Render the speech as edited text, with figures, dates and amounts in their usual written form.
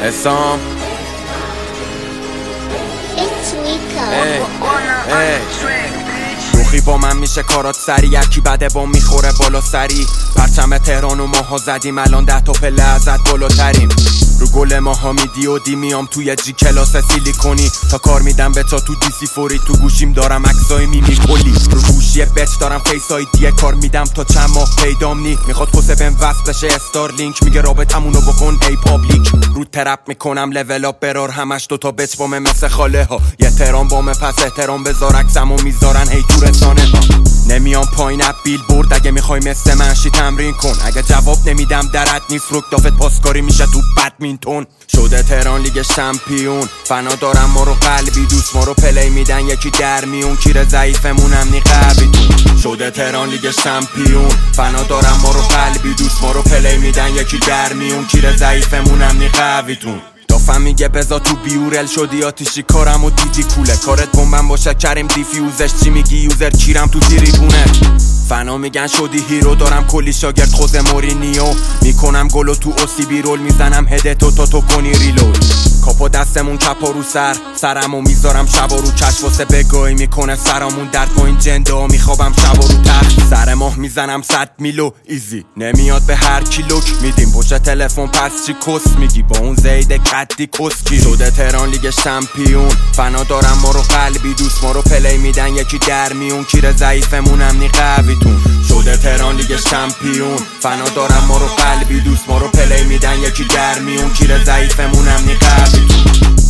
اسام روخی با من میشه کارات سری، یکی بده با میخوره بالا سری. پرچم تهران و ماها زدیم، الان 10 تا پله ازت بالاتریم. رو گل ماها میدی و دی میام توی جی کلاس سیلیکونی، تا کار میدم به تا تو دیسی فوری. تو گوشیم دارم عکسای میمی کلی، رو گوشی بچ دارم فیس آیدی کار میدم تا چند ماه پیدام نی. میخواد کسه بهم وصل بشه استارلینک، میگه رابطمونو بکن ای پابلیک. رو ترپ میکنم لول اپ برار، همش دوتا بچ بامه مثل خاله ها. یه تهران بامه پس احترام بذار، عکسمو میذارن هی تو رسانه ها. نمیام پایین اپ بیل بورد، اگه میخوای مثل منشی تمرین کن. اگه جواب نمیدم درت نیست، روک دافت پاسکاری میشه تو بدمینتون. شده تهران لیگ شمپیون، فنا دارم ما رو قلبی دوست، ما رو پلی میدن یکی در میون. کیر ضعیفمونم نی قویتون. شده تهران لیگ شمپیون، فنا دارم ما رو قلبی دوست، ما رو پلی میدن یکی در میون. کیر ضعیفمونم نی قویتون. دافم میگه بزا تو بیورل شدی آتیشی، کارم و دیدی کوله. کارت بومبم باشه کریم دیفیوزش، چی میگی یوزر کیرم تو تریبونه. فنا میگن شدی هیرو، دارم کلی شاگرد خوز مورینیو. میکنم گلو تو اوسی بی رول، میزنم هدتو تا تو کنی ریلود. کاپو دستمون کپا رو سرمو میذارم شبا رو کش، واسه بگاهی میکنه سرامون درد با این جنده. میخوابم شبا رو تخت، سر ماه میزنم 100 میلو ایزی. نمیاد به هر کی لوک میدیم پشت تلفن، پس چی کس میگی با اون زیده کدی کسکی. شده تهران لیگ شمپیون، فنا دارم ما رو قلبی دوست، ما رو پلی میدن یکی در میون. کیر ضعیفمونم نی قویتون. شده تهران لیگ شمپیون، فنا دارم ما رو قلبی دوست، ما رو پلی میدن یکی در میون. کیر ضعیفمونم نی قویتون.